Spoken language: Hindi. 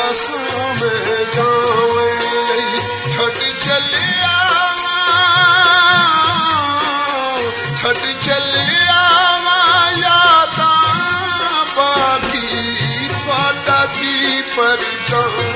आसां में जावई छट चलिया छट चलिया यादां बाकी थोड़ा थी पर